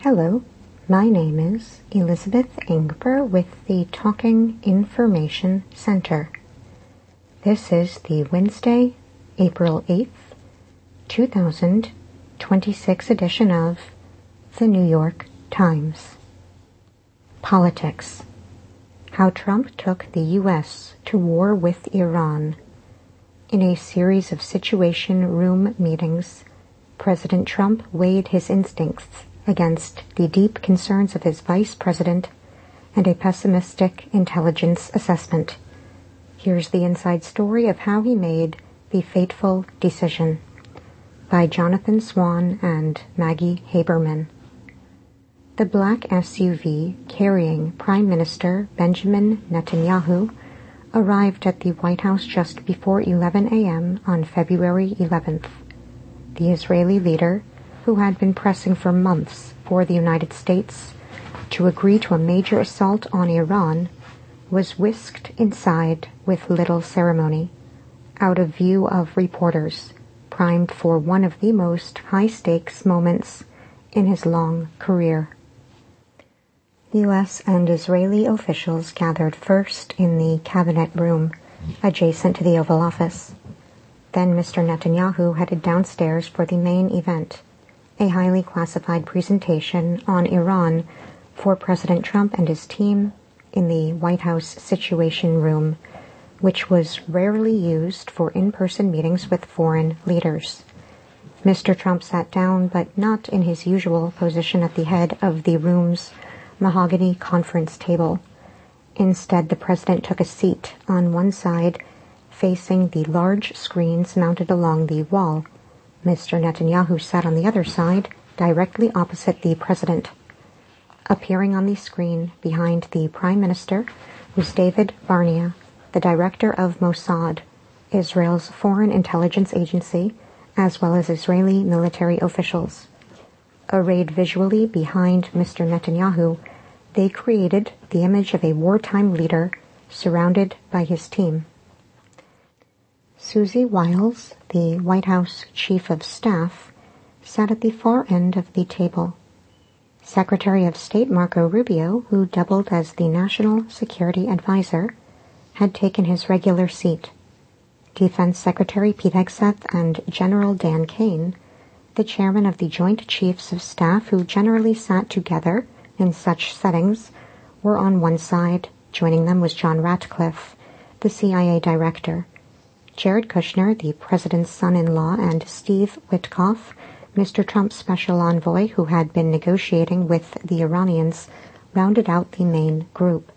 Hello, my name is Elizabeth Ingber with the Talking Information Center. This is the Wednesday, April 8th, 2026 edition of the New York Times. Politics. How Trump took the U.S. to war with Iran. In a series of Situation Room meetings, President Trump weighed his instincts against the deep concerns of his vice president and a pessimistic intelligence assessment. Here's the inside story of how he made the fateful decision, by Jonathan Swan and Maggie Haberman. The black SUV carrying Prime Minister Benjamin Netanyahu arrived at the White House just before 11 a.m. on February 11th. The Israeli leader, who had been pressing for months for the United States to agree to a major assault on Iran, was whisked inside with little ceremony, out of view of reporters, primed for one of the most high-stakes moments in his long career. U.S. and Israeli officials gathered first in the cabinet room, adjacent to the Oval Office. Then Mr. Netanyahu headed downstairs for the main event, a highly classified presentation on Iran for President Trump and his team in the White House Situation Room, which was rarely used for in-person meetings with foreign leaders. Mr. Trump sat down, but not in his usual position at the head of the room's mahogany conference table. Instead, the president took a seat on one side, facing the large screens mounted along the wall. Mr. Netanyahu sat on the other side, directly opposite the president. Appearing on the screen behind the Prime Minister was David Barnea, the director of Mossad, Israel's foreign intelligence agency, as well as Israeli military officials. Arrayed visually behind Mr. Netanyahu, they created the image of a wartime leader surrounded by his team. Susie Wiles, the White House Chief of Staff, sat at the far end of the table. Secretary of State Marco Rubio, who doubled as the National Security Advisor, had taken his regular seat. Defense Secretary Pete Hegseth and General Dan Kane, the chairman of the Joint Chiefs of Staff, who generally sat together in such settings, were on one side. Joining them was John Ratcliffe, the CIA director. Jared Kushner, the president's son-in-law, and Steve Witkoff, Mr. Trump's special envoy, who had been negotiating with the Iranians, rounded out the main group.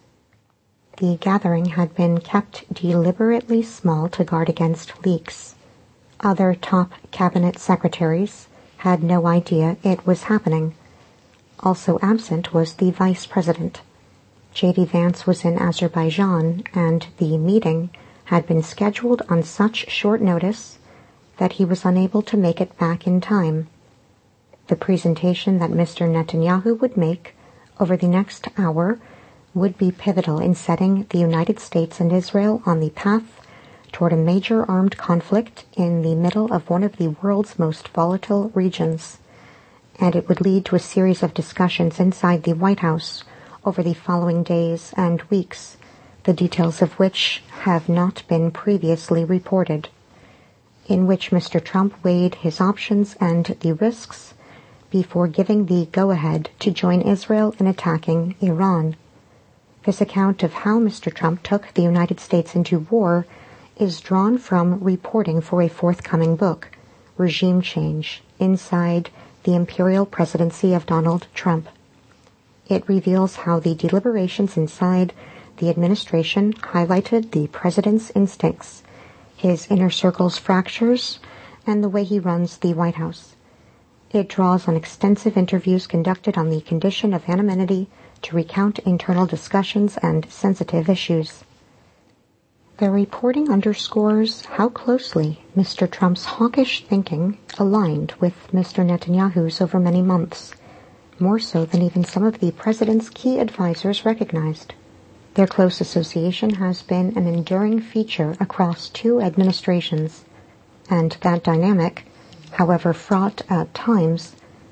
The gathering had been kept deliberately small to guard against leaks. Other top cabinet secretaries had no idea it was happening. Also absent was the vice president. J.D. Vance was in Azerbaijan, and the meeting had been scheduled on such short notice that he was unable to make it back in time. The presentation that Mr. Netanyahu would make over the next hour would be pivotal in setting the United States and Israel on the path toward a major armed conflict in the middle of one of the world's most volatile regions, and it would lead to a series of discussions inside the White House over the following days and weeks, the details of which have not been previously reported, in which Mr. Trump weighed his options and the risks before giving the go-ahead to join Israel in attacking Iran. This account of how Mr. Trump took the United States into war is drawn from reporting for a forthcoming book, Regime Change, Inside the Imperial Presidency of Donald Trump. It reveals how the deliberations inside the administration highlighted the president's instincts, his inner circle's fractures, and the way he runs the White House. It draws on extensive interviews conducted on the condition of anonymity to recount internal discussions and sensitive issues. The reporting underscores how closely Mr. Trump's hawkish thinking aligned with Mr. Netanyahu's over many months, more so than even some of the president's key advisors recognized. Their close association has been an enduring feature across two administrations, and that dynamic, however fraught at times,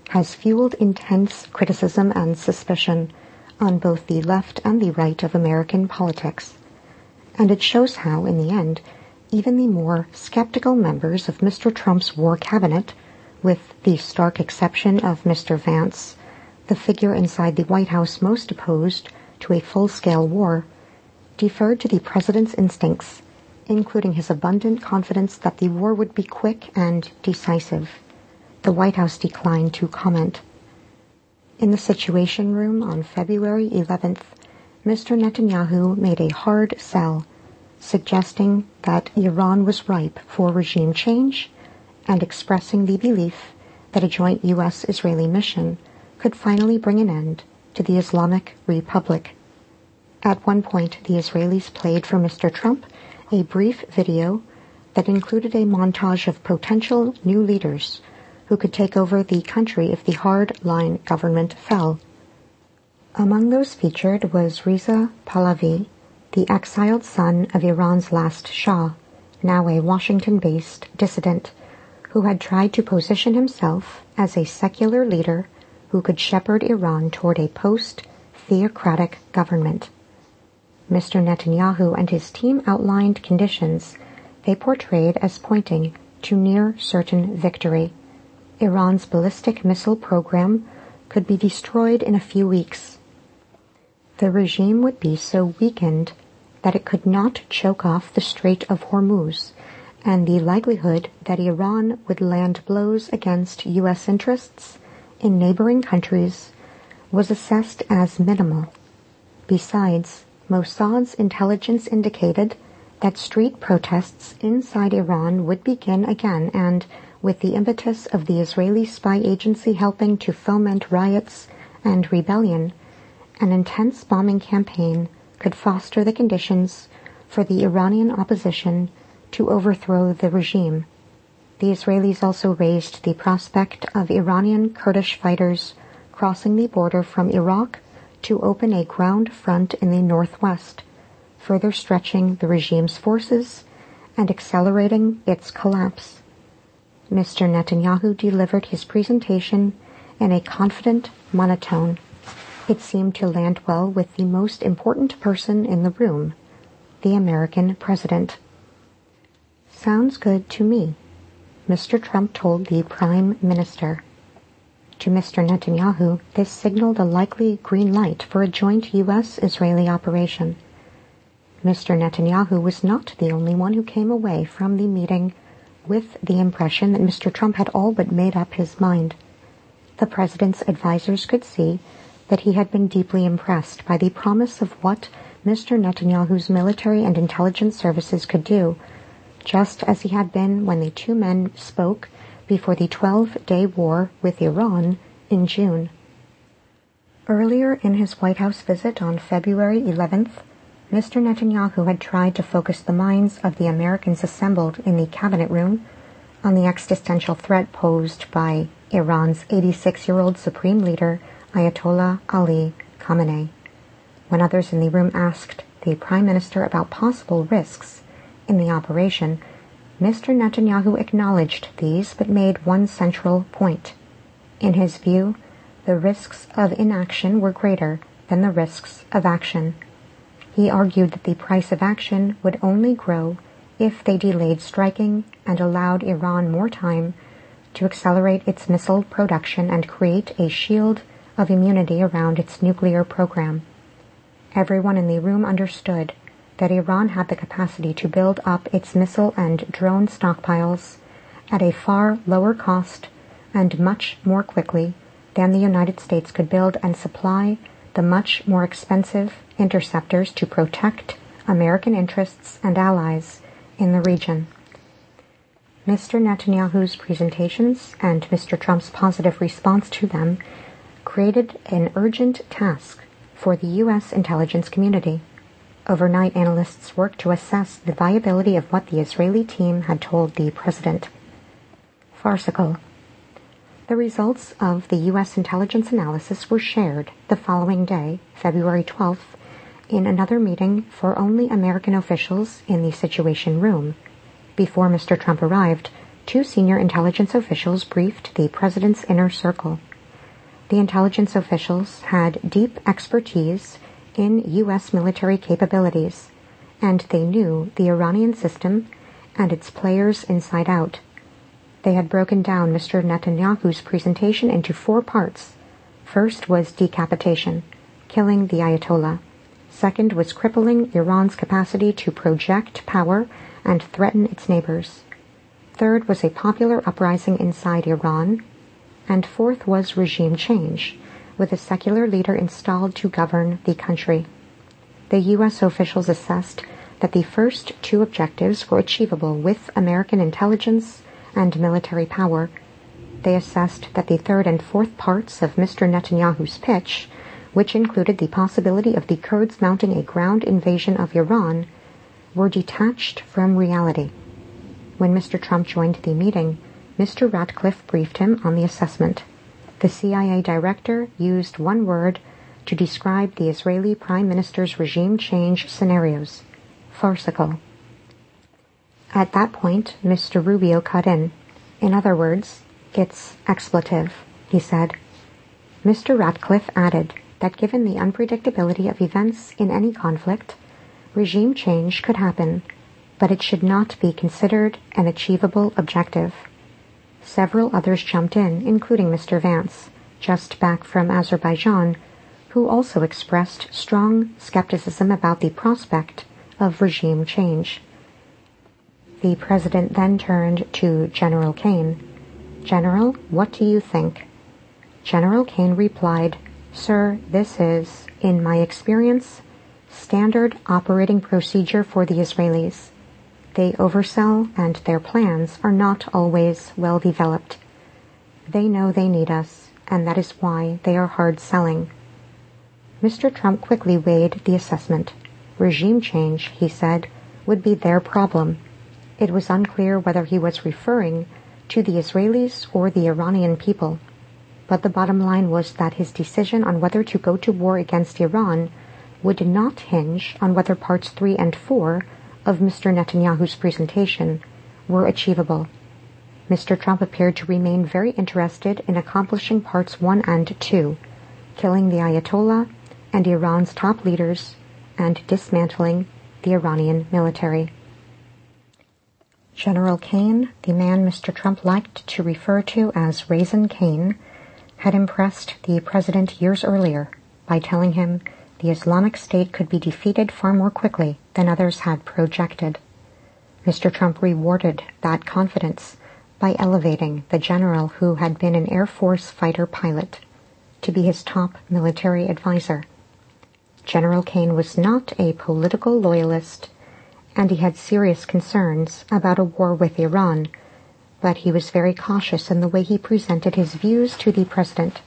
has fueled intense criticism and suspicion on both the left and the right of American politics, and it shows how, in the end, even the more skeptical members of Mr. Trump's war cabinet, with the stark exception of Mr. Vance, the figure inside the White House most opposed to a full-scale war, deferred to the president's instincts, including his abundant confidence that the war would be quick and decisive. The White House declined to comment. In the Situation Room on February 11th, Mr. Netanyahu made a hard sell, suggesting that Iran was ripe for regime change and expressing the belief that a joint U.S.-Israeli mission could finally bring an end to the Islamic Republic. At one point, the Israelis played for Mr. Trump a brief video that included a montage of potential new leaders who could take over the country if the hard-line government fell. Among those featured was Reza Pahlavi, the exiled son of Iran's last Shah, now a Washington-based dissident, who had tried to position himself as a secular leader who could shepherd Iran toward a post-theocratic government. Mr. Netanyahu and his team outlined conditions they portrayed as pointing to near certain victory. Iran's ballistic missile program could be destroyed in a few weeks. The regime would be so weakened that it could not choke off the Strait of Hormuz, and the likelihood that Iran would land blows against U.S. interests in neighboring countries was assessed as minimal. Besides, Mossad's intelligence indicated that street protests inside Iran would begin again, and with the impetus of the Israeli spy agency helping to foment riots and rebellion, an intense bombing campaign could foster the conditions for the Iranian opposition to overthrow the regime. The Israelis also raised the prospect of Iranian Kurdish fighters crossing the border from Iraq to open a ground front in the northwest, further stretching the regime's forces and accelerating its collapse. Mr. Netanyahu delivered his presentation in a confident monotone. It seemed to land well with the most important person in the room, the American president. "Sounds good to me," Mr. Trump told the Prime Minister. To Mr. Netanyahu, this signaled a likely green light for a joint U.S.-Israeli operation. Mr. Netanyahu was not the only one who came away from the meeting with the impression that Mr. Trump had all but made up his mind. The president's advisers could see that he had been deeply impressed by the promise of what Mr. Netanyahu's military and intelligence services could do, just as he had been when the two men spoke before the 12-day war with Iran in June. Earlier in his White House visit on February 11th, Mr. Netanyahu had tried to focus the minds of the Americans assembled in the cabinet room on the existential threat posed by Iran's 86-year-old supreme leader, Ayatollah Ali Khamenei. When others in the room asked the Prime Minister about possible risks in the operation, Mr. Netanyahu acknowledged these but made one central point. In his view, the risks of inaction were greater than the risks of action. He argued that the price of action would only grow if they delayed striking and allowed Iran more time to accelerate its missile production and create a shield of immunity around its nuclear program. Everyone in the room understood that Iran had the capacity to build up its missile and drone stockpiles at a far lower cost and much more quickly than the United States could build and supply the much more expensive interceptors to protect American interests and allies in the region. Mr. Netanyahu's presentations and Mr. Trump's positive response to them created an urgent task for the U.S. intelligence community. Overnight, analysts worked to assess the viability of what the Israeli team had told the president. Farcical. The results of the U.S. intelligence analysis were shared the following day, February 12th, in another meeting for only American officials in the Situation Room. Before Mr. Trump arrived, two senior intelligence officials briefed the president's inner circle. The intelligence officials had deep expertise in U.S. military capabilities, and they knew the Iranian system and its players inside out. They had broken down Mr. Netanyahu's presentation into 4 parts. First was decapitation, killing the Ayatollah. Second was crippling Iran's capacity to project power and threaten its neighbors. Third was a popular uprising inside Iran. And fourth was regime change, with a secular leader installed to govern the country. The U.S. officials assessed that the first 2 objectives were achievable with American intelligence and military power. They assessed that the third and fourth parts of Mr. Netanyahu's pitch, which included the possibility of the Kurds mounting a ground invasion of Iran, were detached from reality. When Mr. Trump joined the meeting, Mr. Ratcliffe briefed him on the assessment. The CIA director used one word to describe the Israeli Prime Minister's regime change scenarios: farcical. At that point, Mr. Rubio cut in. In other words, it's expletive, he said. Mr. Ratcliffe added that given the unpredictability of events in any conflict, regime change could happen, but it should not be considered an achievable objective. Several others jumped in, including Mr. Vance, just back from Azerbaijan, who also expressed strong skepticism about the prospect of regime change. The president then turned to General Kane. "General, what do you think?" General Kane replied, "Sir, this is, in my experience, standard operating procedure for the Israelis. They oversell, and their plans are not always well developed. They know they need us, and that is why they are hard selling." Mr. Trump quickly weighed the assessment. Regime change, he said, would be their problem. It was unclear whether he was referring to the Israelis or the Iranian people. But the bottom line was that his decision on whether to go to war against Iran would not hinge on whether parts 3 and 4 of Mr. Netanyahu's presentation were achievable. Mr. Trump appeared to remain very interested in accomplishing parts 1 and 2, killing the Ayatollah and Iran's top leaders, and dismantling the Iranian military. General Kane, the man Mr. Trump liked to refer to as Raisin Kane, had impressed the president years earlier by telling him the Islamic State could be defeated far more quickly than others had projected. Mr. Trump rewarded that confidence by elevating the general who had been an Air Force fighter pilot to be his top military advisor. General Kane was not a political loyalist, and he had serious concerns about a war with Iran, but he was very cautious in the way he presented his views to the president.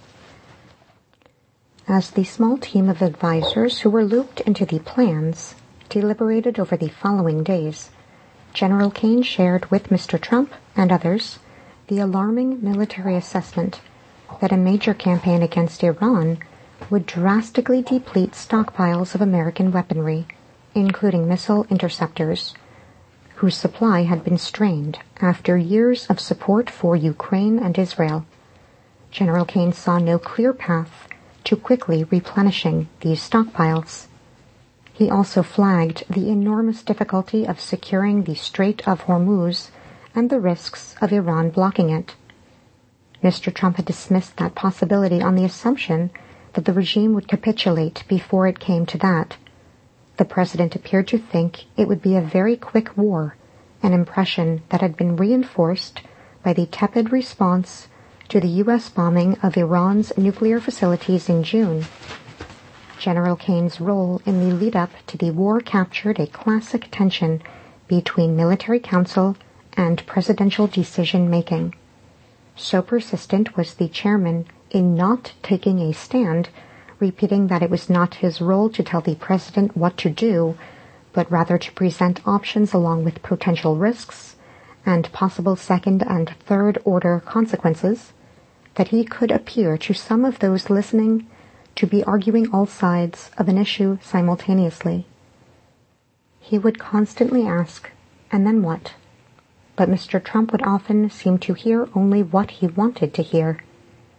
As the small team of advisors who were looped into the plans deliberated over the following days, General Kane shared with Mr. Trump and others the alarming military assessment that a major campaign against Iran would drastically deplete stockpiles of American weaponry, including missile interceptors, whose supply had been strained after years of support for Ukraine and Israel. General Kane saw no clear path to quickly replenishing these stockpiles. He also flagged the enormous difficulty of securing the Strait of Hormuz and the risks of Iran blocking it. Mr. Trump had dismissed that possibility on the assumption that the regime would capitulate before it came to that. The president appeared to think it would be a very quick war, an impression that had been reinforced by the tepid response to the U.S. bombing of Iran's nuclear facilities in June. General Kane's role in the lead-up to the war captured a classic tension between military council and presidential decision-making. So persistent was the chairman in not taking a stand, repeating that it was not his role to tell the president what to do, but rather to present options along with potential risks and possible second and third order consequences, that he could appear to some of those listening to be arguing all sides of an issue simultaneously. He would constantly ask, "And then what?" But Mr. Trump would often seem to hear only what he wanted to hear.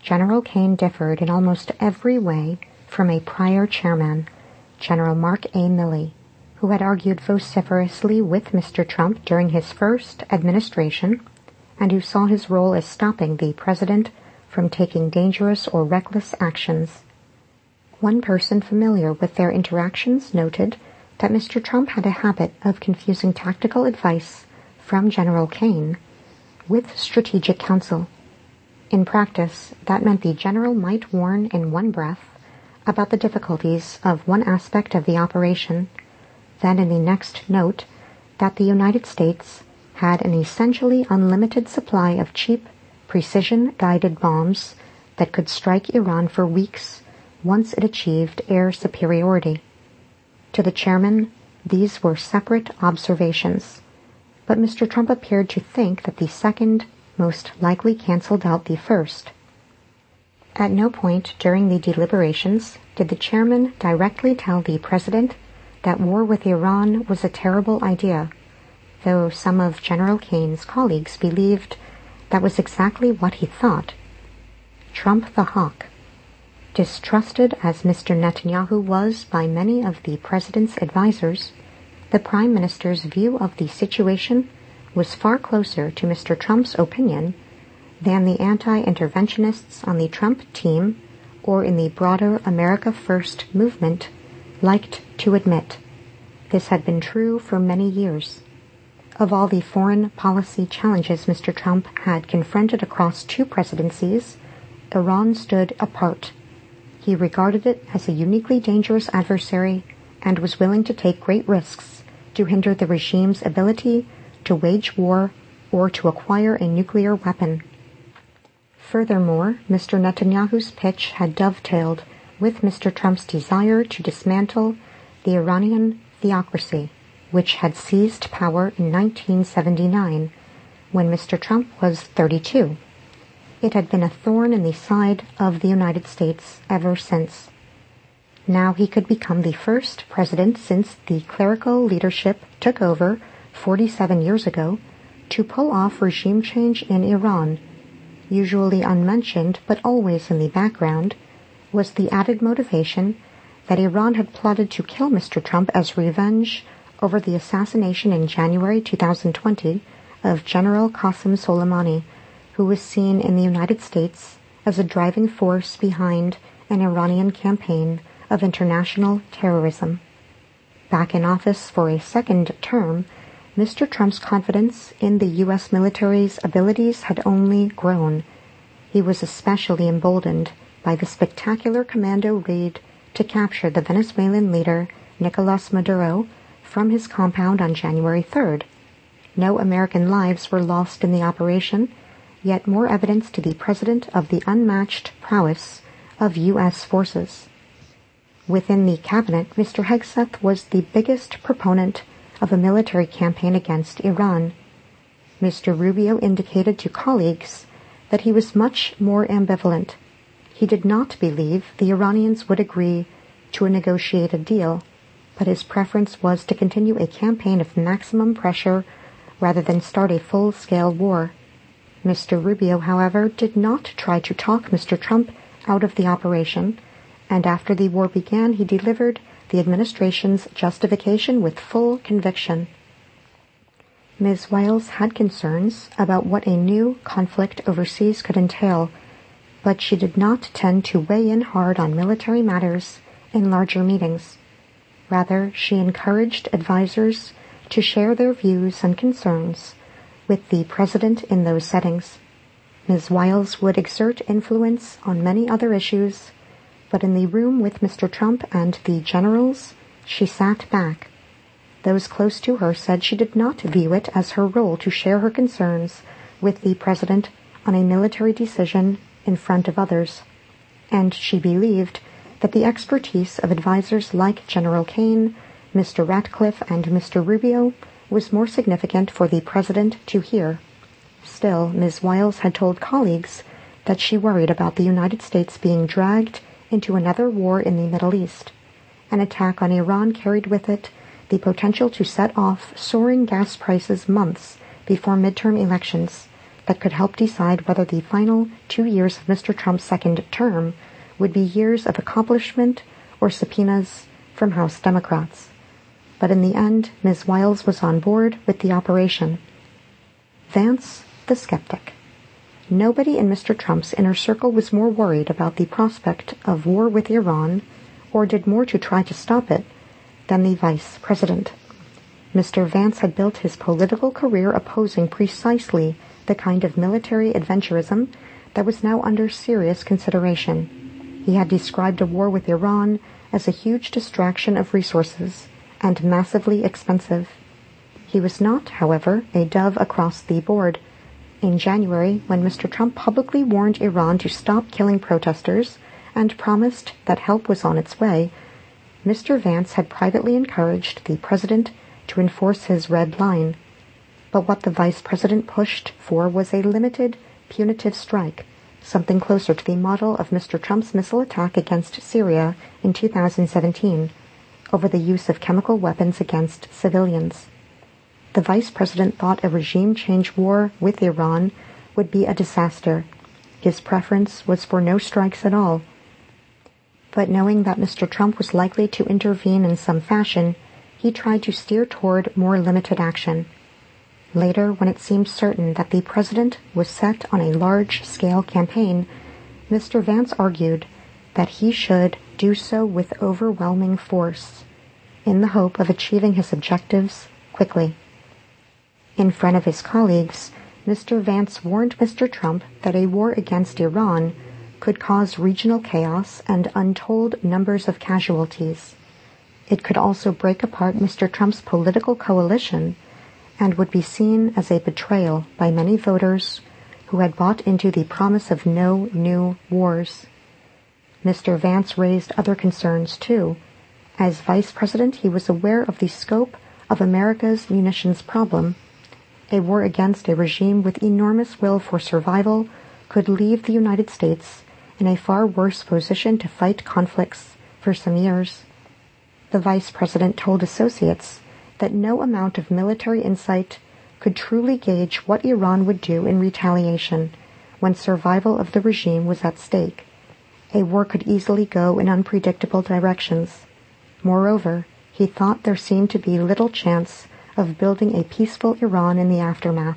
General Kane differed in almost every way from a prior chairman, General Mark A. Milley, who had argued vociferously with Mr. Trump during his first administration and who saw his role as stopping the president from taking dangerous or reckless actions. One person familiar with their interactions noted that Mr. Trump had a habit of confusing tactical advice from General Kane with strategic counsel. In practice, that meant the general might warn in one breath about the difficulties of one aspect of the operation, then in the next note that the United States had an essentially unlimited supply of cheap, precision-guided bombs that could strike Iran for weeks once it achieved air superiority. To the chairman, these were separate observations, but Mr. Trump appeared to think that the second most likely canceled out the first. At no point during the deliberations did the chairman directly tell the president that war with Iran was a terrible idea, though some of General Kane's colleagues believed that was exactly what he thought. Trump the hawk, distrusted as Mr. Netanyahu was by many of the president's advisers, the prime minister's view of the situation was far closer to Mr. Trump's opinion than the anti-interventionists on the Trump team or in the broader America First movement liked to admit. This had been true for many years. Of all the foreign policy challenges Mr. Trump had confronted across two presidencies, Iran stood apart. He regarded it as a uniquely dangerous adversary and was willing to take great risks to hinder the regime's ability to wage war or to acquire a nuclear weapon. Furthermore, Mr. Netanyahu's pitch had dovetailed with Mr. Trump's desire to dismantle the Iranian theocracy, which had seized power in 1979 when Mr. Trump was 32. It had been a thorn in the side of the United States ever since. Now he could become the first president since the clerical leadership took over 47 years ago to pull off regime change in Iran. Usually unmentioned, but always in the background, was the added motivation that Iran had plotted to kill Mr. Trump as revenge over the assassination in January 2020 of General Qasem Soleimani, who was seen in the United States as a driving force behind an Iranian campaign of international terrorism. Back in office for a second term, Mr. Trump's confidence in the U.S. military's abilities had only grown. He was especially emboldened by the spectacular commando raid to capture the Venezuelan leader Nicolas Maduro from his compound on January 3rd. No American lives were lost in the operation, yet more evidence to the president of the unmatched prowess of U.S. forces. Within the cabinet, Mr. Hegseth was the biggest proponent of a military campaign against Iran. Mr. Rubio indicated to colleagues that he was much more ambivalent. He did not believe the Iranians would agree to a negotiated deal, but his preference was to continue a campaign of maximum pressure rather than start a full-scale war. Mr. Rubio, however, did not try to talk Mr. Trump out of the operation, and after the war began, he delivered the administration's justification with full conviction. Ms. Wiles had concerns about what a new conflict overseas could entail, but she did not tend to weigh in hard on military matters in larger meetings. Rather, she encouraged advisers to share their views and concerns with the president in those settings. Ms. Wiles would exert influence on many other issues, but in the room with Mr. Trump and the generals, she sat back. Those close to her said she did not view it as her role to share her concerns with the president on a military decision in front of others, and she believed that the expertise of advisers like General Kane, Mr. Ratcliffe, and Mr. Rubio was more significant for the president to hear. Still, Ms. Wiles had told colleagues that she worried about the United States being dragged into another war in the Middle East. An attack on Iran carried with it the potential to set off soaring gas prices months before midterm elections, that could help decide whether the final 2 years of Mr. Trump's second term would be years of accomplishment or subpoenas from House Democrats. But in the end, Ms. Wiles was on board with the operation. Vance, the skeptic. Nobody in Mr. Trump's inner circle was more worried about the prospect of war with Iran, or did more to try to stop it, than the vice president. Mr. Vance had built his political career opposing precisely the kind of military adventurism that was now under serious consideration. He had described a war with Iran as a huge distraction of resources and massively expensive. He was not, however, a dove across the board. In January, when Mr. Trump publicly warned Iran to stop killing protesters and promised that help was on its way, Mr. Vance had privately encouraged the president to enforce his red line. But what the vice president pushed for was a limited, punitive strike, something closer to the model of Mr. Trump's missile attack against Syria in 2017, over the use of chemical weapons against civilians. The vice president thought a regime change war with Iran would be a disaster. His preference was for no strikes at all. But knowing that Mr. Trump was likely to intervene in some fashion, he tried to steer toward more limited action. Later, when it seemed certain that the president was set on a large-scale campaign, Mr. Vance argued that he should do so with overwhelming force, in the hope of achieving his objectives quickly. In front of his colleagues, Mr. Vance warned Mr. Trump that a war against Iran could cause regional chaos and untold numbers of casualties. It could also break apart Mr. Trump's political coalition and would be seen as a betrayal by many voters who had bought into the promise of no new wars. Mr. Vance raised other concerns, too. As vice president, he was aware of the scope of America's munitions problem. A war against a regime with enormous will for survival could leave the United States in a far worse position to fight conflicts for some years. The vice president told associates that no amount of military insight could truly gauge what Iran would do in retaliation when survival of the regime was at stake. A war could easily go in unpredictable directions. Moreover, he thought there seemed to be little chance of building a peaceful Iran in the aftermath.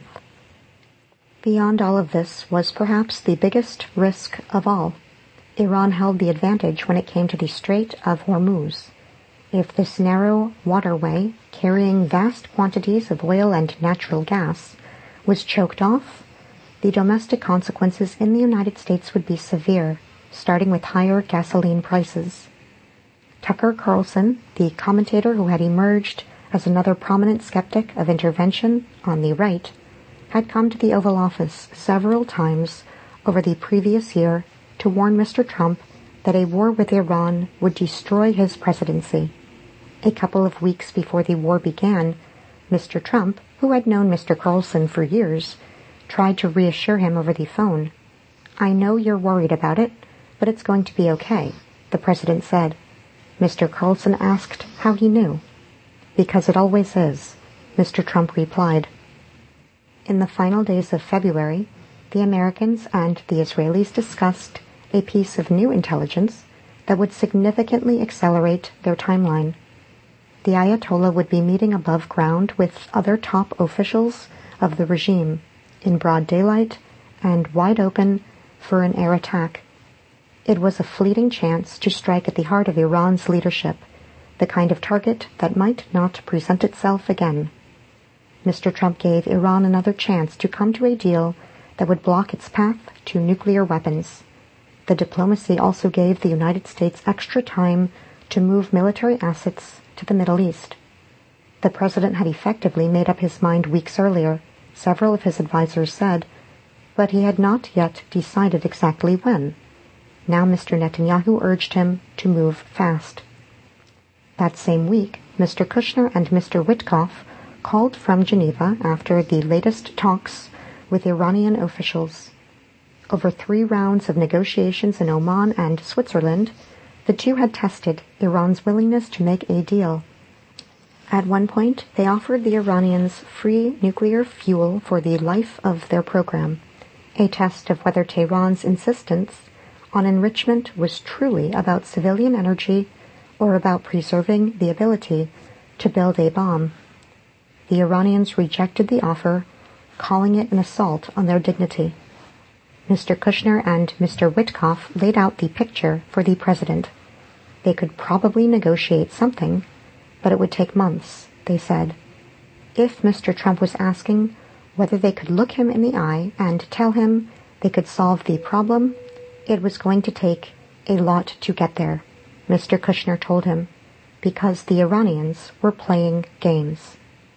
Beyond all of this was perhaps the biggest risk of all. Iran held the advantage when it came to the Strait of Hormuz. If this narrow waterway, carrying vast quantities of oil and natural gas, was choked off, the domestic consequences in the United States would be severe, starting with higher gasoline prices. Tucker Carlson, the commentator who had emerged as another prominent skeptic of intervention on the right, had come to the Oval Office several times over the previous year to warn Mr. Trump that a war with Iran would destroy his presidency. A couple of weeks before the war began, Mr. Trump, who had known Mr. Carlson for years, tried to reassure him over the phone. "I know you're worried about it, but it's going to be okay," the president said. Mr. Carlson asked how he knew. "Because it always is," Mr. Trump replied. In the final days of February, the Americans and the Israelis discussed a piece of new intelligence that would significantly accelerate their timeline. The Ayatollah would be meeting above ground with other top officials of the regime, in broad daylight and wide open for an air attack. It was a fleeting chance to strike at the heart of Iran's leadership, the kind of target that might not present itself again. Mr. Trump gave Iran another chance to come to a deal that would block its path to nuclear weapons. The diplomacy also gave the United States extra time to move military assets to the Middle East. The president had effectively made up his mind weeks earlier, several of his advisers said, but he had not yet decided exactly when. Now Mr. Netanyahu urged him to move fast. That same week, Mr. Kushner and Mr. Witkoff called from Geneva after the latest talks with Iranian officials. Over 3 rounds of negotiations in Oman and Switzerland, the two had tested Iran's willingness to make a deal. At one point, they offered the Iranians free nuclear fuel for the life of their program, a test of whether Tehran's insistence on enrichment was truly about civilian energy or about preserving the ability to build a bomb. The Iranians rejected the offer, calling it an assault on their dignity. Mr. Kushner and Mr. Witkoff laid out the picture for the president. They could probably negotiate something, but it would take months, they said. If Mr. Trump was asking whether they could look him in the eye and tell him they could solve the problem, it was going to take a lot to get there, Mr. Kushner told him, because the Iranians were playing games.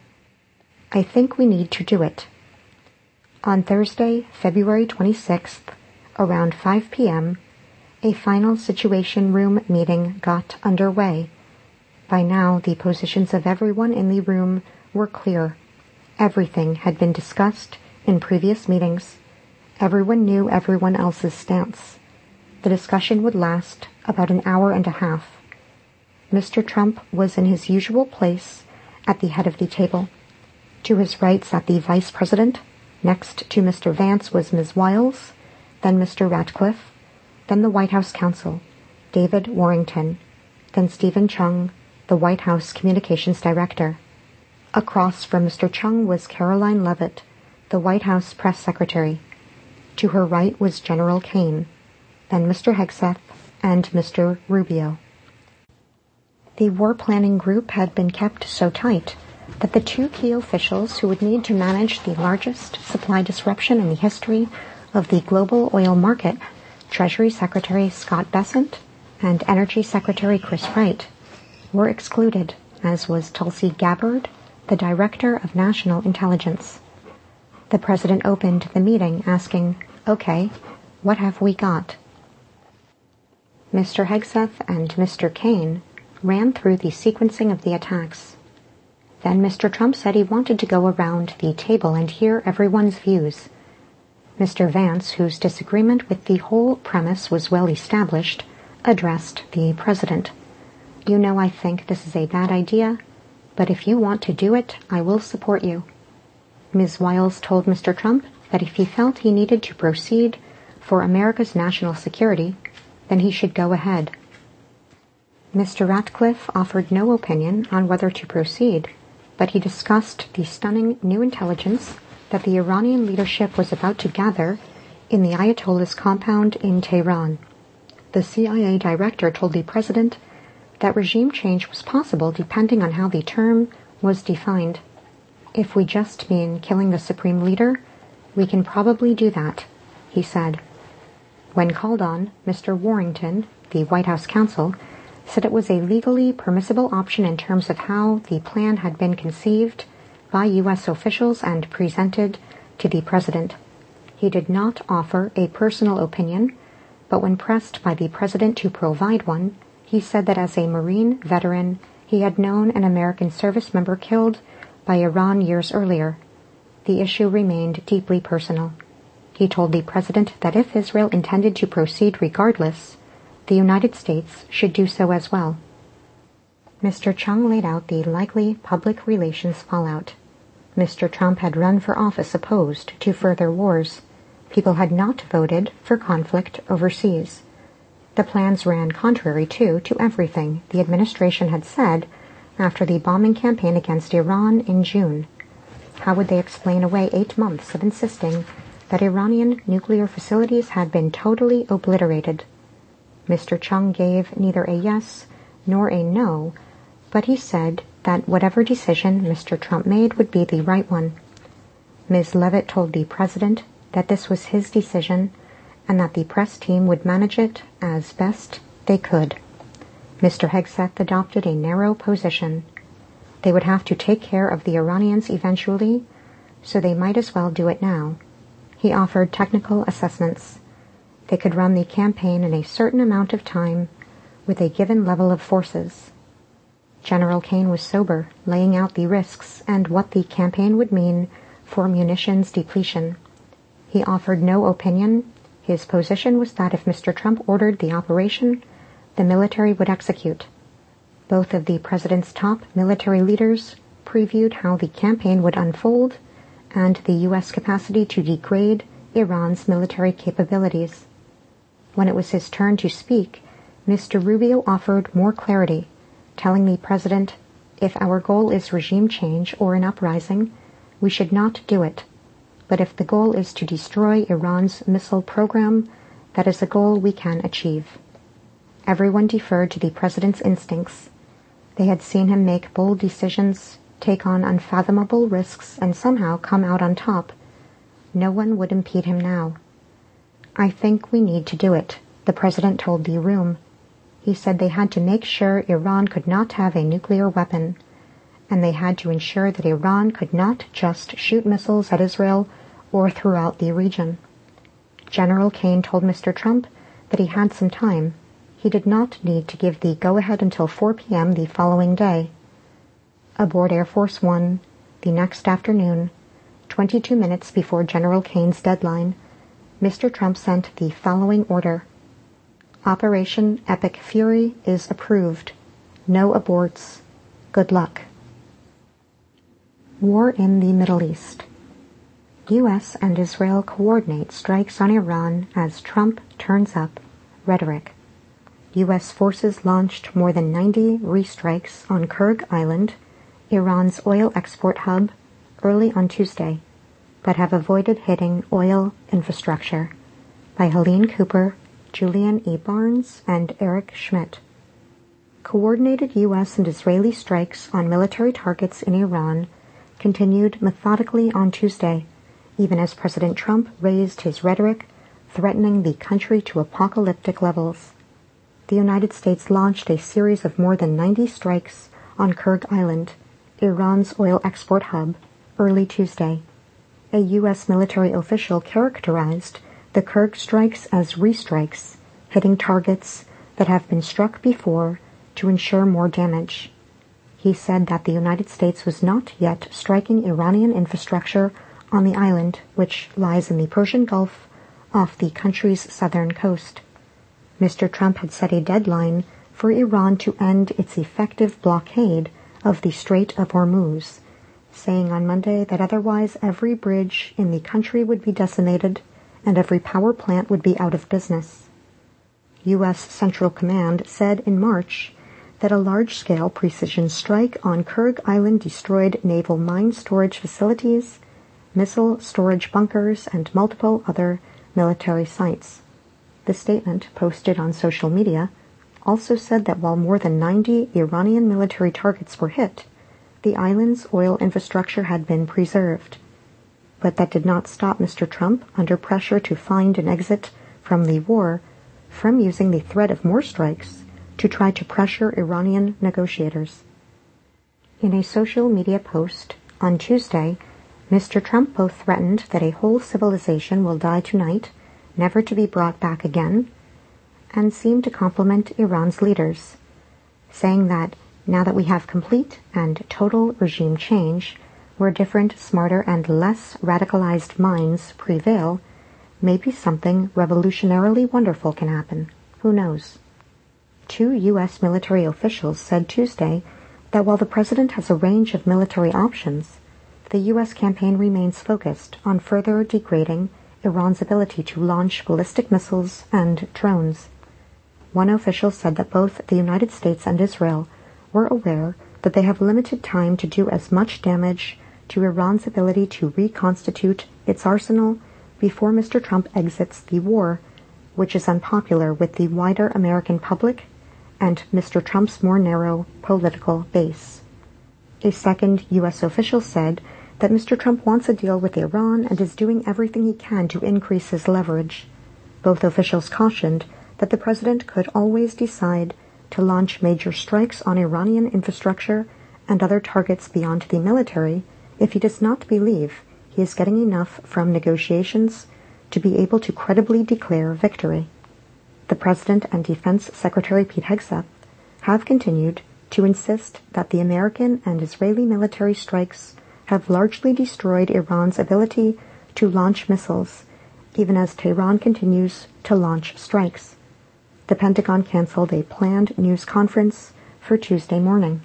I think we need to do it. On Thursday, February 26th, around 5 p.m., a final Situation Room meeting got underway. By now, the positions of everyone in the room were clear. Everything had been discussed in previous meetings. Everyone knew everyone else's stance. The discussion would last about an hour and a half. Mr. Trump was in his usual place at the head of the table. To his right sat the Vice President. Next to Mr. Vance was Ms. Wiles, then Mr. Ratcliffe, then the White House counsel, David Warrington, then Stephen Chung, the White House Communications Director. Across from Mr. Chung was Caroline Leavitt, the White House Press Secretary. To her right was General Kane, then Mr. Hegseth, and Mr. Rubio. The war planning group had been kept so tight that the two key officials who would need to manage the largest supply disruption in the history of the global oil market, Treasury Secretary Scott Bessent and Energy Secretary Chris Wright, were excluded, as was Tulsi Gabbard, the Director of National Intelligence. The President opened the meeting asking, "Okay, what have we got?" Mr. Hegseth and Mr. Kane ran through the sequencing of the attacks. Then Mr. Trump said he wanted to go around the table and hear everyone's views. Mr. Vance, whose disagreement with the whole premise was well established, addressed the President. "You know I think this is a bad idea, but if you want to do it, I will support you." Ms. Wiles told Mr. Trump that if he felt he needed to proceed for America's national security, then he should go ahead. Mr. Ratcliffe offered no opinion on whether to proceed, but he discussed the stunning new intelligence that the Iranian leadership was about to gather in the Ayatollah's compound in Tehran. The CIA director told the president that regime change was possible depending on how the term was defined. "If we just mean killing the supreme leader, we can probably do that," he said. When called on, Mr. Warrington, the White House counsel, said it was a legally permissible option in terms of how the plan had been conceived by U.S. officials and presented to the president. He did not offer a personal opinion, but when pressed by the president to provide one, he said that as a Marine veteran, he had known an American service member killed by Iran years earlier. The issue remained deeply personal. He told the president that if Israel intended to proceed regardless, the United States should do so as well. Mr. Chung laid out the likely public relations fallout. Mr. Trump had run for office opposed to further wars. People had not voted for conflict overseas. The plans ran contrary, too, to everything the administration had said after the bombing campaign against Iran in June. How would they explain away 8 months of insisting that Iranian nuclear facilities had been totally obliterated? Mr. Chung gave neither a yes nor a no, but he said that whatever decision Mr. Trump made would be the right one. Ms. Leavitt told the president that this was his decision and that the press team would manage it as best they could. Mr. Hegseth adopted a narrow position. They would have to take care of the Iranians eventually, so they might as well do it now. He offered technical assessments. They could run the campaign in a certain amount of time with a given level of forces. General Kane was sober, laying out the risks and what the campaign would mean for munitions depletion. He offered no opinion. His position was that if Mr. Trump ordered the operation, the military would execute. Both of the president's top military leaders previewed how the campaign would unfold and the U.S. capacity to degrade Iran's military capabilities. When it was his turn to speak, Mr. Rubio offered more clarity, telling the president, if our goal is regime change or an uprising, we should not do it. But if the goal is to destroy Iran's missile program, that is a goal we can achieve. Everyone deferred to the president's instincts. They had seen him make bold decisions, take on unfathomable risks, and somehow come out on top. No one would impede him now. I think we need to do it, the president told the room. He said they had to make sure Iran could not have a nuclear weapon, and they had to ensure that Iran could not just shoot missiles at Israel or throughout the region. General Kane told Mr. Trump that he had some time. He did not need to give the go-ahead until 4 p.m. the following day. Aboard Air Force One, the next afternoon, 22 minutes before General Kane's deadline, Mr. Trump sent the following order. Operation Epic Fury is approved. No aborts. Good luck. War in the Middle East. U.S. and Israel coordinate strikes on Iran as Trump turns up. Rhetoric. U.S. forces launched more than 90 restrikes on Kurg Island, Iran's oil export hub, early on Tuesday, but have avoided hitting oil infrastructure. By Helene Cooper, Julian E. Barnes, and Eric Schmidt. Coordinated U.S. and Israeli strikes on military targets in Iran continued methodically on Tuesday, even as President Trump raised his rhetoric, threatening the country to apocalyptic levels. The United States launched a series of more than 90 strikes on Kurg Island, Iran's oil export hub, early Tuesday. A U.S. military official characterized the Kurg strikes as restrikes, hitting targets that have been struck before to ensure more damage. He said that the United States was not yet striking Iranian infrastructure on the island, which lies in the Persian Gulf off the country's southern coast. Mr. Trump had set a deadline for Iran to end its effective blockade of the Strait of Hormuz, saying on Monday that otherwise every bridge in the country would be decimated and every power plant would be out of business. U.S. Central Command said in March that a large-scale precision strike on Kurg Island destroyed naval mine storage facilities, missile storage bunkers, and multiple other military sites. The statement, posted on social media, also said that while more than 90 Iranian military targets were hit, the island's oil infrastructure had been preserved. But that did not stop Mr. Trump, under pressure to find an exit from the war, from using the threat of more strikes to try to pressure Iranian negotiators. In a social media post on Tuesday, Mr. Trump both threatened that a whole civilization will die tonight, never to be brought back again, and seemed to compliment Iran's leaders, saying that now that we have complete and total regime change, where different, smarter, and less radicalized minds prevail, maybe something revolutionarily wonderful can happen. Who knows? 2 U.S. military officials said Tuesday that while the president has a range of military options, the U.S. campaign remains focused on further degrading Iran's ability to launch ballistic missiles and drones. One official said that both the United States and Israel were aware that they have limited time to do as much damage to Iran's ability to reconstitute its arsenal before Mr. Trump exits the war, which is unpopular with the wider American public and Mr. Trump's more narrow political base. A second U.S. official said that Mr. Trump wants a deal with Iran and is doing everything he can to increase his leverage. Both officials cautioned that the president could always decide to launch major strikes on Iranian infrastructure and other targets beyond the military if he does not believe he is getting enough from negotiations to be able to credibly declare victory. The President and Defense Secretary Pete Hegseth have continued to insist that the American and Israeli military strikes have largely destroyed Iran's ability to launch missiles, even as Tehran continues to launch strikes. The Pentagon canceled a planned news conference for Tuesday morning.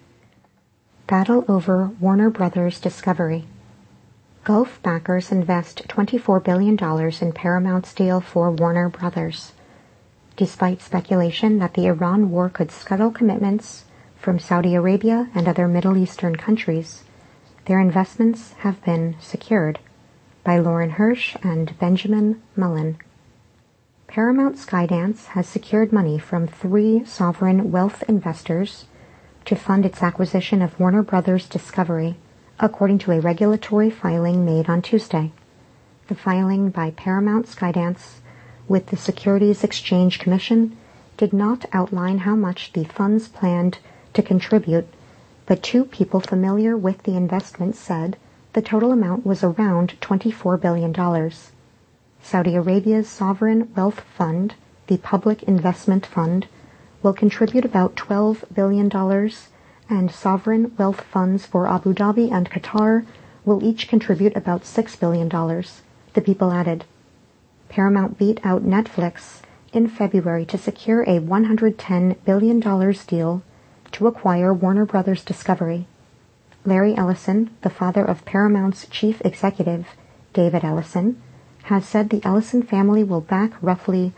Battle over Warner Brothers Discovery. Gulf backers invest $24 billion in Paramount's deal for Warner Brothers. Despite speculation that the Iran war could scuttle commitments from Saudi Arabia and other Middle Eastern countries, their investments have been secured. By Lauren Hirsch and Benjamin Mullen. Paramount Skydance has secured money from 3 sovereign wealth investors to fund its acquisition of Warner Brothers Discovery, according to a regulatory filing made on Tuesday. The filing by Paramount Skydance with the Securities Exchange Commission did not outline how much the funds planned to contribute, but 2 people familiar with the investment said the total amount was around $24 billion. Saudi Arabia's sovereign wealth fund, the Public Investment Fund, will contribute about $12 billion, and sovereign wealth funds for Abu Dhabi and Qatar will each contribute about $6 billion, the people added. Paramount beat out Netflix in February to secure a $110 billion deal to acquire Warner Brothers Discovery. Larry Ellison, the father of Paramount's chief executive, David Ellison, has said the Ellison family will back roughly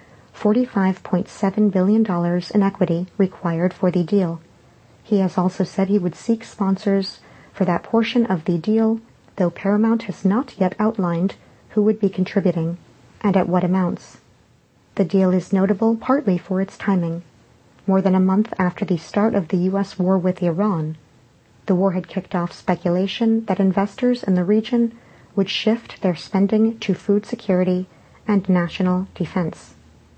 $45.7 billion in equity required for the deal. He has also said he would seek sponsors for that portion of the deal, though Paramount has not yet outlined who would be contributing and at what amounts. The deal is notable partly for its timing. More than a month after the start of the U.S. war with Iran, the war had kicked off speculation that investors in the region would shift their spending to food security and national defense.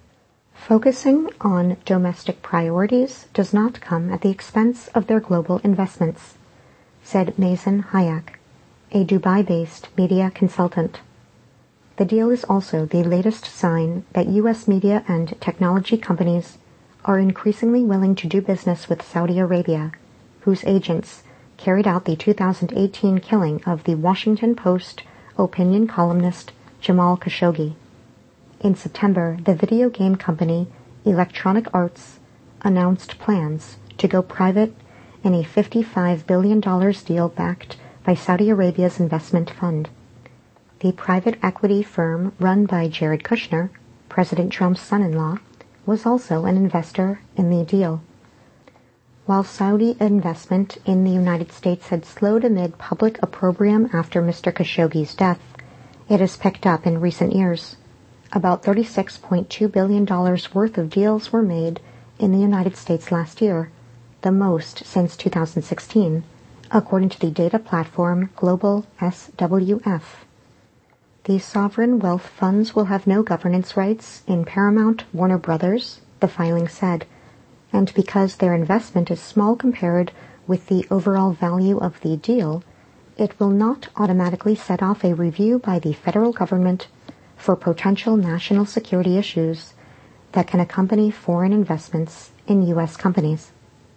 Focusing on domestic priorities does not come at the expense of their global investments, said Mason Hayek, a Dubai-based media consultant. The deal is also the latest sign that U.S. media and technology companies are increasingly willing to do business with Saudi Arabia, whose agents carried out the 2018 killing of the Washington Post opinion columnist Jamal Khashoggi. In September, the video game company Electronic Arts announced plans to go private in a $55 billion deal backed by Saudi Arabia's investment fund. The private equity firm run by Jared Kushner, President Trump's son-in-law, was also an investor in the deal. While Saudi investment in the United States had slowed amid public opprobrium after Mr. Khashoggi's death, it has picked up in recent years. About $36.2 billion worth of deals were made in the United States last year, the most since 2016, according to the data platform Global SWF. These sovereign wealth funds will have no governance rights in Paramount Warner Brothers, the filing said, and because their investment is small compared with the overall value of the deal, it will not automatically set off a review by the federal government for potential national security issues that can accompany foreign investments in U.S. companies.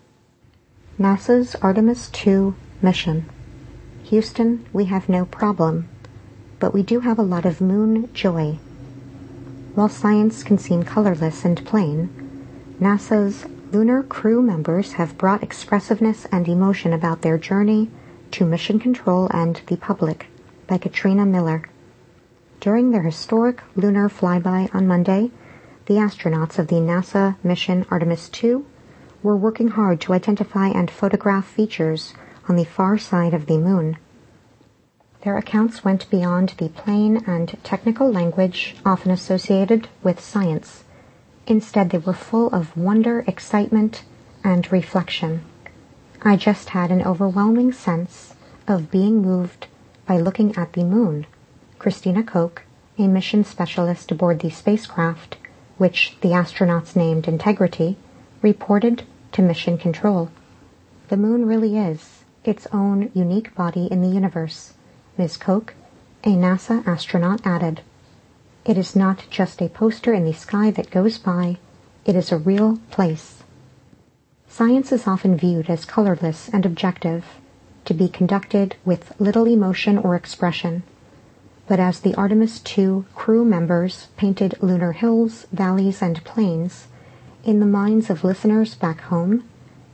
NASA's Artemis II mission. Houston, we have no problem, but we do have a lot of moon joy. While science can seem colorless and plain, NASA's lunar crew members have brought expressiveness and emotion about their journey to mission control and the public, by Katrina Miller. During their historic lunar flyby on Monday, the astronauts of the NASA mission Artemis II were working hard to identify and photograph features on the far side of the moon. Their accounts went beyond the plain and technical language often associated with science. Instead, they were full of wonder, excitement, and reflection. I just had an overwhelming sense of being moved by looking at the moon, Christina Koch, a mission specialist aboard the spacecraft, which the astronauts named Integrity, reported to Mission Control. The moon really is its own unique body in the universe, Ms. Koch, a NASA astronaut, added. It is not just a poster in the sky that goes by, it is a real place. Science is often viewed as colorless and objective, to be conducted with little emotion or expression. But as the Artemis II crew members painted lunar hills, valleys, and plains in the minds of listeners back home,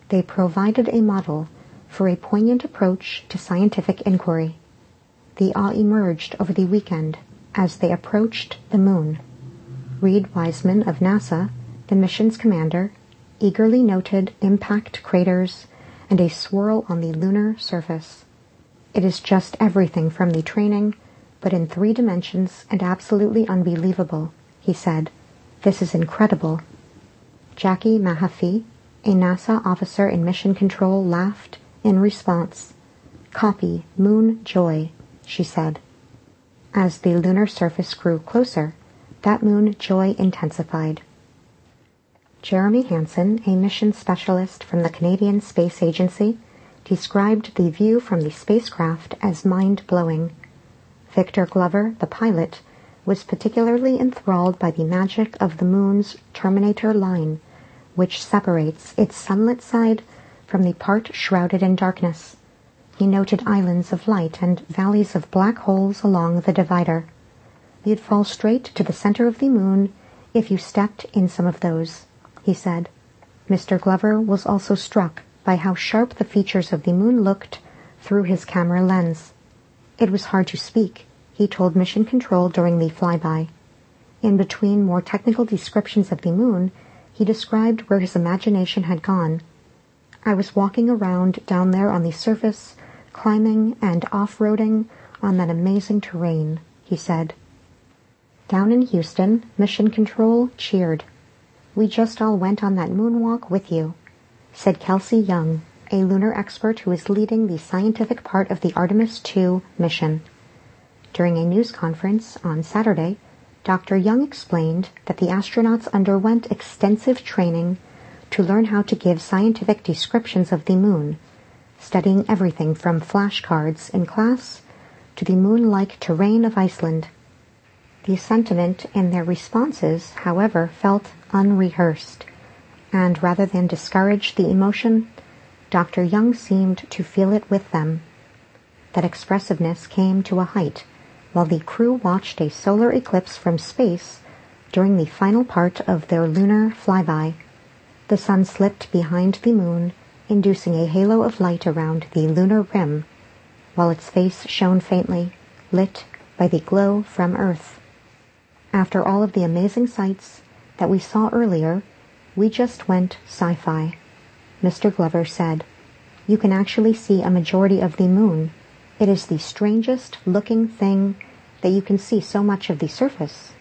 They provided a model for a poignant approach to scientific inquiry. The awe emerged over the weekend as they approached the moon. Reed Wiseman of NASA, the mission's commander, eagerly noted impact craters and a swirl on the lunar surface. It is just everything from the training, but in 3 dimensions and absolutely unbelievable, he said. This is incredible. Jackie Mahaffey, a NASA officer in mission control, laughed in response. Copy Moon Joy, she said. As the lunar surface grew closer, that moon joy intensified. Jeremy Hansen, a mission specialist from the Canadian Space Agency, described the view from the spacecraft as mind-blowing. Victor Glover, the pilot, was particularly enthralled by the magic of the moon's terminator line, which separates its sunlit side from the part shrouded in darkness. He noted islands of light and valleys of black holes along the divider. You'd fall straight to the center of the moon if you stepped in some of those, he said. Mr. Glover was also struck by how sharp the features of the moon looked through his camera lens. It was hard to speak, he told Mission Control during the flyby. In between more technical descriptions of the moon, he described where his imagination had gone. I was walking around down there on the surface, climbing and off-roading on that amazing terrain, he said. Down in Houston, Mission Control cheered. We just all went on that moonwalk with you, said Kelsey Young, a lunar expert who is leading the scientific part of the Artemis II mission. During a news conference on Saturday, Dr. Young explained that the astronauts underwent extensive training to learn how to give scientific descriptions of the moon, studying everything from flashcards in class to the moon-like terrain of Iceland. The sentiment in their responses, however, felt unrehearsed, and rather than discourage the emotion, Dr. Young seemed to feel it with them. That expressiveness came to a height while the crew watched a solar eclipse from space during the final part of their lunar flyby. The sun slipped behind the moon, inducing a halo of light around the lunar rim, while its face shone faintly, lit by the glow from Earth. After all of the amazing sights that we saw earlier, we just went sci-fi, Mr. Glover said. You can actually see a majority of the moon. It is the strangest looking thing that you can see so much of the surface.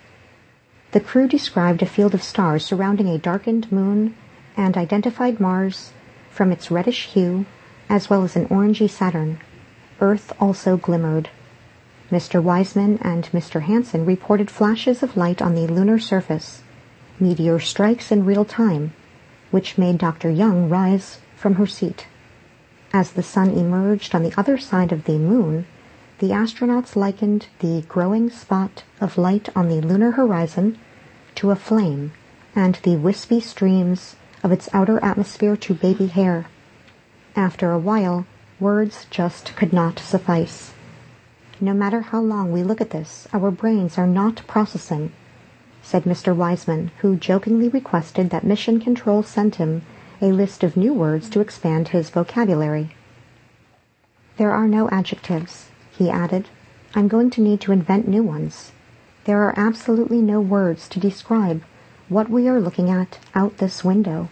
The crew described a field of stars surrounding a darkened moon and identified Mars from its reddish hue as well as an orangey Saturn. Earth also glimmered. Mr. Wiseman and Mr. Hansen reported flashes of light on the lunar surface, meteor strikes in real time, which made Dr. Young rise from her seat. As the sun emerged on the other side of the moon, the astronauts likened the growing spot of light on the lunar horizon to a flame and the wispy streams of its outer atmosphere to baby hair. After a while, words just could not suffice. No matter how long we look at this, our brains are not processing, said Mr. Wiseman, who jokingly requested that Mission Control send him a list of new words to expand his vocabulary. There are no adjectives, he added. I'm going to need to invent new ones. There are absolutely no words to describe what we are looking at out this window.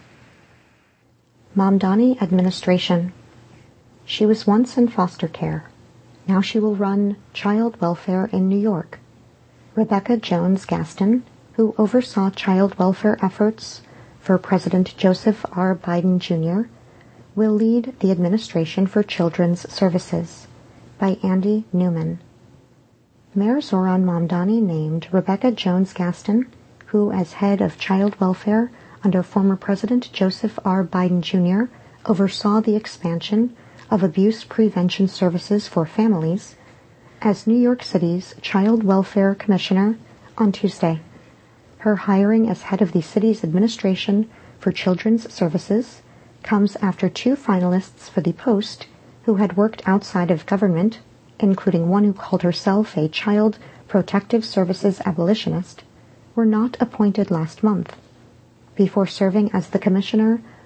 Mamdani Administration. She was once in foster care. Now she will run child welfare in New York. Rebecca Jones Gaston, who oversaw child welfare efforts for President Joseph R. Biden, Jr., will lead the Administration for Children's Services, by Andy Newman. Mayor Zoran Mamdani named Rebecca Jones Gaston, who, as head of child welfare under former President Joseph R. Biden, Jr., oversaw the expansion of abuse prevention services for families, as New York City's Child Welfare Commissioner on Tuesday. Her hiring as head of the city's Administration for Children's Services comes after 2 finalists for the post who had worked outside of government, including one who called herself a Child Protective Services abolitionist, were not appointed last month. Before serving as the commissioner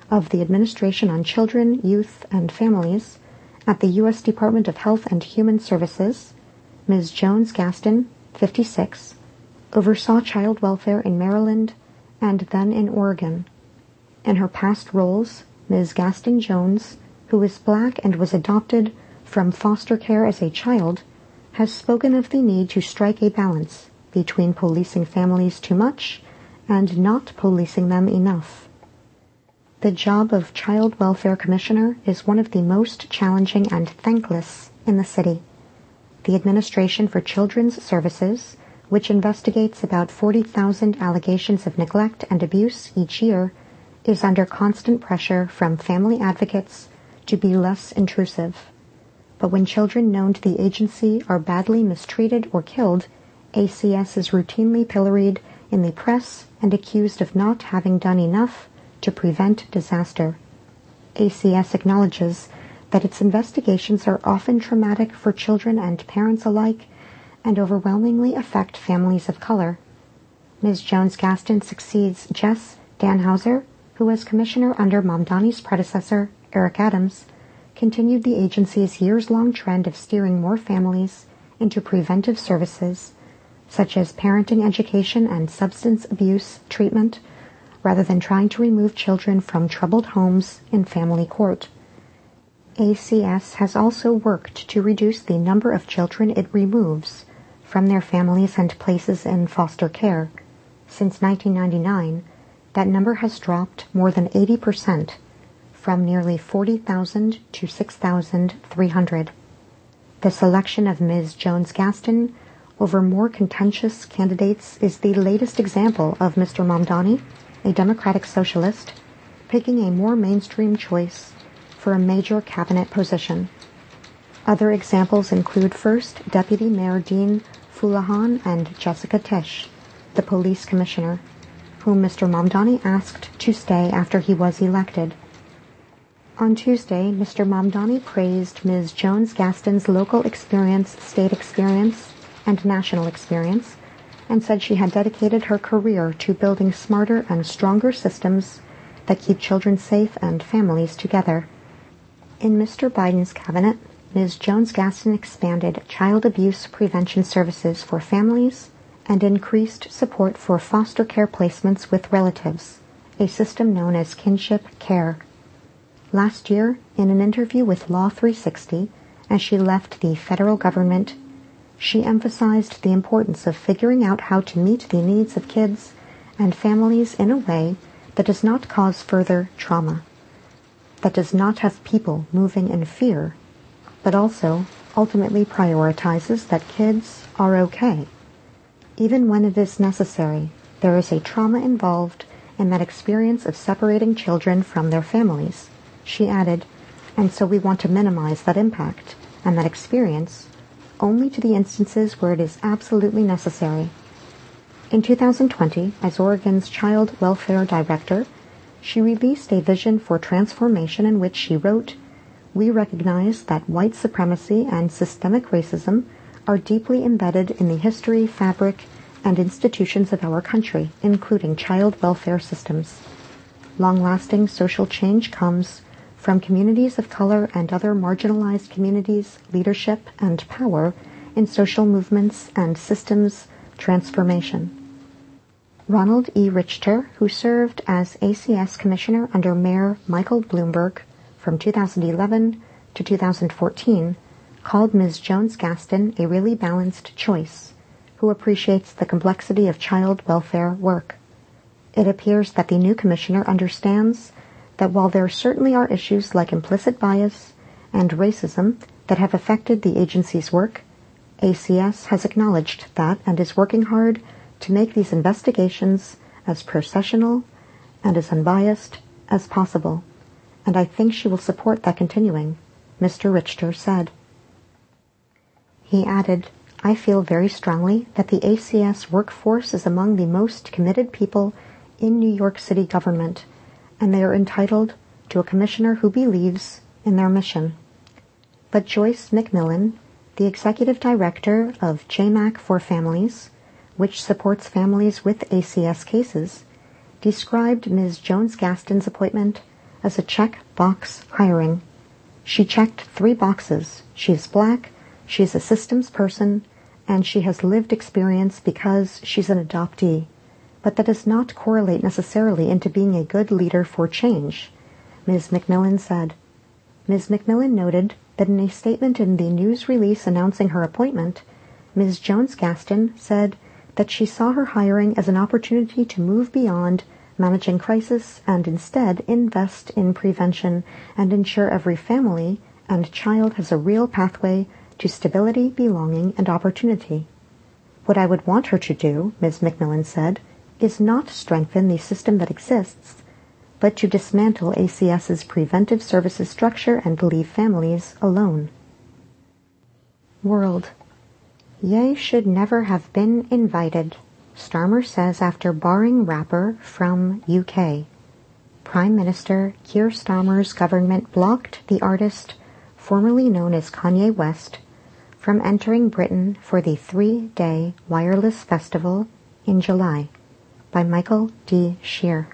of the Administration on Children, Youth, and Families at the U.S. Department of Health and Human Services, Ms. Jones Gaston, 56, oversaw child welfare in Maryland and then in Oregon. In her past roles, Ms. Gaston Jones, who is Black and was adopted from foster care as a child, has spoken of the need to strike a balance between policing families too much and not policing them enough. The job of Child Welfare Commissioner is one of the most challenging and thankless in the city. The Administration for Children's Services, which investigates about 40,000 allegations of neglect and abuse each year, is under constant pressure from family advocates to be less intrusive. But when children known to the agency are badly mistreated or killed, ACS is routinely pilloried in the press and accused of not having done enough to prevent disaster. ACS acknowledges that its investigations are often traumatic for children and parents alike and overwhelmingly affect families of color. Ms. Jones Gaston succeeds Jess Danhauser, who as commissioner under Mamdani's predecessor, Eric Adams, continued the agency's years-long trend of steering more families into preventive services, such as parenting education and substance abuse treatment, rather than trying to remove children from troubled homes in family court. ACS has also worked to reduce the number of children it removes from their families and places in foster care. Since 1999, that number has dropped more than 80%, from nearly 40,000 to 6,300. The selection of Ms. Jones Gaston over more contentious candidates is the latest example of Mr. Mamdani, a Democratic socialist, picking a more mainstream choice for a major cabinet position. Other examples include first Deputy Mayor Dean Fulahan and Jessica Tisch, the police commissioner, whom Mr. Mamdani asked to stay after he was elected. On Tuesday, Mr. Mamdani praised Ms. Jones Gaston's local experience, state experience, and national experience, and said she had dedicated her career to building smarter and stronger systems that keep children safe and families together. In Mr. Biden's cabinet, Ms. Jones Gaston expanded child abuse prevention services for families and increased support for foster care placements with relatives, a system known as kinship care. Last year, in an interview with Law 360, as she left the federal government, she emphasized the importance of figuring out how to meet the needs of kids and families in a way that does not cause further trauma, that does not have people moving in fear, but also ultimately prioritizes that kids are okay. Even when it is necessary, there is a trauma involved in that experience of separating children from their families, she added, and so we want to minimize that impact and that experience only to the instances where it is absolutely necessary. In 2020, as Oregon's Child Welfare Director, she released a vision for transformation in which she wrote, "We recognize that white supremacy and systemic racism are deeply embedded in the history, fabric, and institutions of our country, including child welfare systems. Long-lasting social change comes from communities of color and other marginalized communities' leadership and power in social movements and systems transformation." Ronald E. Richter, who served as ACS Commissioner under Mayor Michael Bloomberg from 2011 to 2014, called Ms. Jones Gaston a really balanced choice, who appreciates the complexity of child welfare work. It appears that the new commissioner understands that while there certainly are issues like implicit bias and racism that have affected the agency's work, ACS has acknowledged that and is working hard to make these investigations as processional and as unbiased as possible, and I think she will support that continuing, Mr. Richter said. He added, "I feel very strongly that the ACS workforce is among the most committed people in New York City government, and they are entitled to a commissioner who believes in their mission." But Joyce McMillan, the executive director of JMAC for Families, which supports families with ACS cases, described Ms. Jones Gaston's appointment as a check-box hiring. She checked 3 boxes. She is black, she is a systems person, and she has lived experience because she's an adoptee. But that does not correlate necessarily into being a good leader for change, Ms. McMillan said. Ms. McMillan noted that in a statement in the news release announcing her appointment, Ms. Jones-Gaston said that she saw her hiring as an opportunity to move beyond managing crisis and instead invest in prevention and ensure every family and child has a real pathway to stability, belonging, and opportunity. What I would want her to do, Ms. McMillan said, is not strengthen the system that exists, but to dismantle ACS's preventive services structure and leave families alone. World. Ye should never have been invited, Starmer says after barring rapper from UK. Prime Minister Keir Starmer's government blocked the artist, formerly known as Kanye West, from entering Britain for the 3-day wireless festival in July, by Michael D. Shear.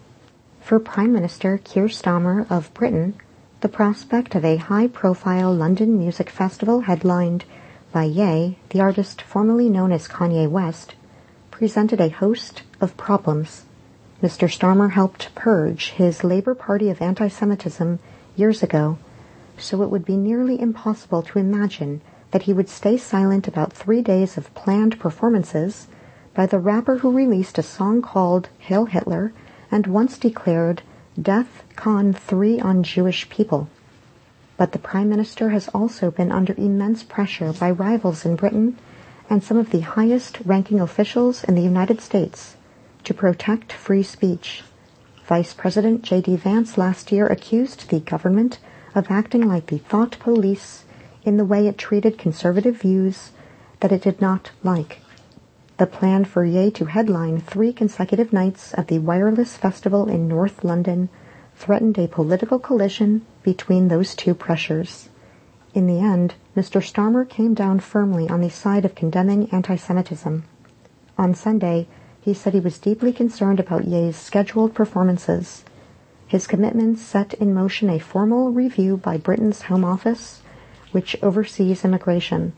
For Prime Minister Keir Starmer of Britain, the prospect of a high-profile London music festival headlined by Ye, the artist formerly known as Kanye West, presented a host of problems. Mr. Starmer helped purge his Labour Party of anti-Semitism years ago, so it would be nearly impossible to imagine that he would stay silent about 3 days of planned performances by the rapper who released a song called Hail Hitler and once declared Death Con 3 on Jewish people. But the Prime Minister has also been under immense pressure by rivals in Britain and some of the highest-ranking officials in the United States to protect free speech. Vice President J.D. Vance last year accused the government of acting like the thought police in the way it treated conservative views that it did not like. The plan for Ye to headline 3 consecutive nights at the Wireless Festival in North London threatened a political collision between those 2 pressures. In the end, Mr. Starmer came down firmly on the side of condemning anti-Semitism. On Sunday, he said he was deeply concerned about Ye's scheduled performances. His commitments set in motion a formal review by Britain's Home Office, which oversees immigration.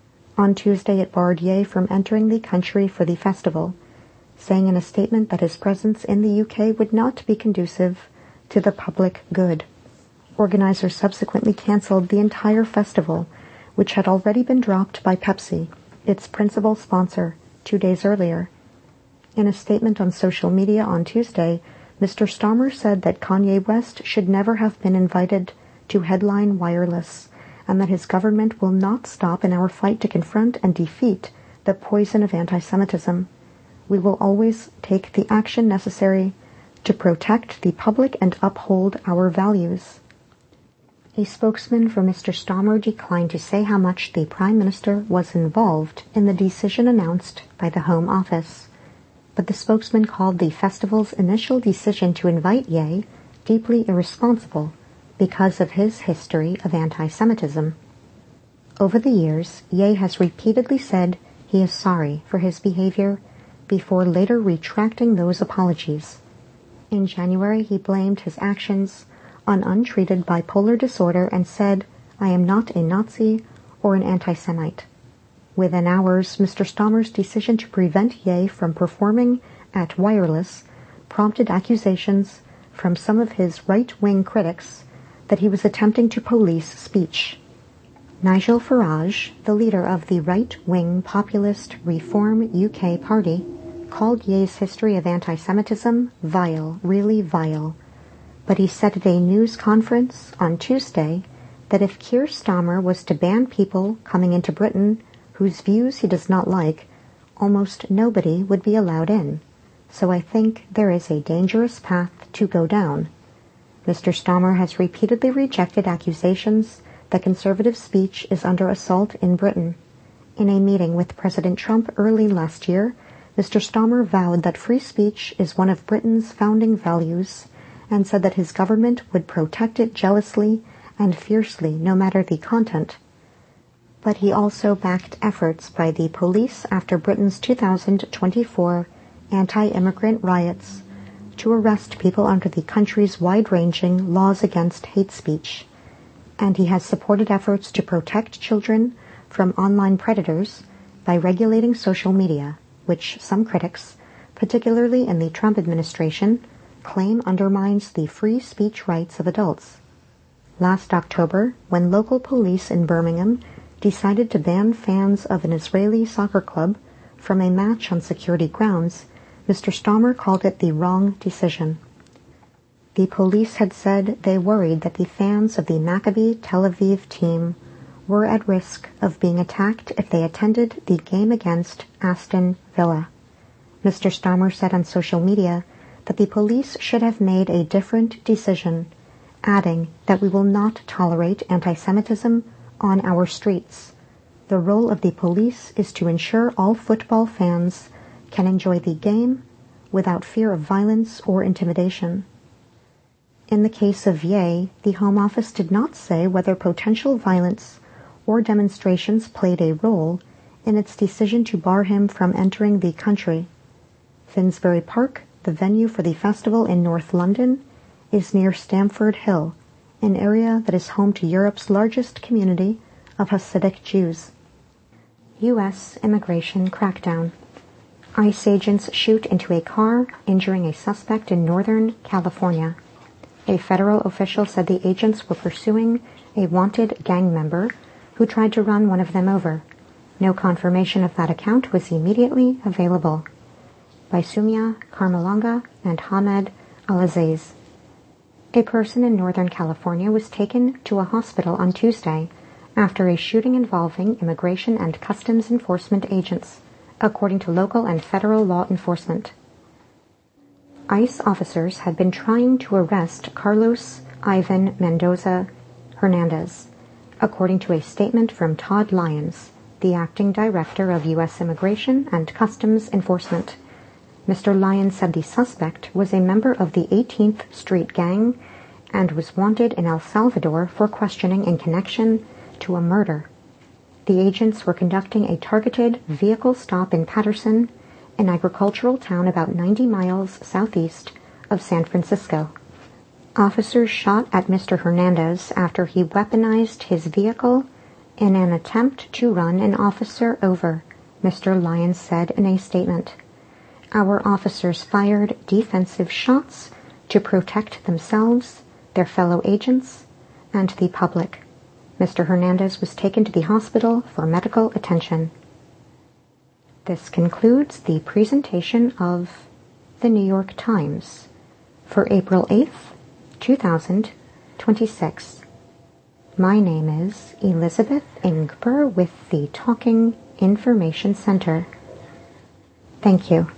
On Tuesday, it barred Ye from entering the country for the festival, saying in a statement that his presence in the UK would not be conducive to the public good. Organizers subsequently cancelled the entire festival, which had already been dropped by Pepsi, its principal sponsor, 2 days earlier. In a statement on social media on Tuesday, Mr. Starmer said that Kanye West should never have been invited to headline Wireless, and that his government will not stop in our fight to confront and defeat the poison of anti-Semitism. We will always take the action necessary to protect the public and uphold our values. A spokesman for Mr. Starmer declined to say how much the Prime Minister was involved in the decision announced by the Home Office, but the spokesman called the festival's initial decision to invite Ye deeply irresponsible because of his history of anti-Semitism. Over the years, Ye has repeatedly said he is sorry for his behavior before later retracting those apologies. In January, he blamed his actions on untreated bipolar disorder and said, "I am not a Nazi or an anti-Semite." Within hours, Mr. Starmer's decision to prevent Ye from performing at Wireless prompted accusations from some of his right-wing critics that he was attempting to police speech. Nigel Farage, the leader of the right-wing populist Reform UK party, called Ye's history of anti-Semitism vile, really vile. But he said at a news conference on Tuesday that if Keir Starmer was to ban people coming into Britain whose views he does not like, almost nobody would be allowed in. So I think there is a dangerous path to go down. Mr. Starmer has repeatedly rejected accusations that conservative speech is under assault in Britain. In a meeting with President Trump early last year, Mr. Starmer vowed that free speech is one of Britain's founding values and said that his government would protect it jealously and fiercely no matter the content. But he also backed efforts by the police after Britain's 2024 anti-immigrant riots to arrest people under the country's wide-ranging laws against hate speech, and he has supported efforts to protect children from online predators by regulating social media, which some critics, particularly in the Trump administration, claim undermines the free speech rights of adults. Last October, when local police in Birmingham decided to ban fans of an Israeli soccer club from a match on security grounds, Mr. Stammer called it the wrong decision. The police had said they worried that the fans of the Maccabi Tel Aviv team were at risk of being attacked if they attended the game against Aston Villa. Mr. Stammer said on social media that the police should have made a different decision, adding that we will not tolerate anti-Semitism on our streets. The role of the police is to ensure all football fans can enjoy the game without fear of violence or intimidation. In the case of Ye, the Home Office did not say whether potential violence or demonstrations played a role in its decision to bar him from entering the country. Finsbury Park, the venue for the festival in North London, is near Stamford Hill, an area that is home to Europe's largest community of Hasidic Jews. U.S. immigration crackdown. ICE agents shoot into a car, injuring a suspect in Northern California. A federal official said the agents were pursuing a wanted gang member who tried to run one of them over. No confirmation of that account was immediately available. By Sumia Karmalanga and Hamed Alaziz. A person in Northern California was taken to a hospital on Tuesday after a shooting involving immigration and customs enforcement agents, according to local and federal law enforcement. ICE officers had been trying to arrest Carlos Ivan Mendoza Hernandez, according to a statement from Todd Lyons, the acting director of U.S. Immigration and Customs Enforcement. Mr. Lyons said the suspect was a member of the 18th Street Gang and was wanted in El Salvador for questioning in connection to a murder. The agents were conducting a targeted vehicle stop in Patterson, an agricultural town about 90 miles southeast of San Francisco. Officers shot at Mr. Hernandez after he weaponized his vehicle in an attempt to run an officer over, Mr. Lyons said in a statement. Our officers fired defensive shots to protect themselves, their fellow agents, and the public. Mr. Hernandez was taken to the hospital for medical attention. This concludes the presentation of the New York Times for April 8th, 2026. My name is Elizabeth Ingber with the Talking Information Center. Thank you.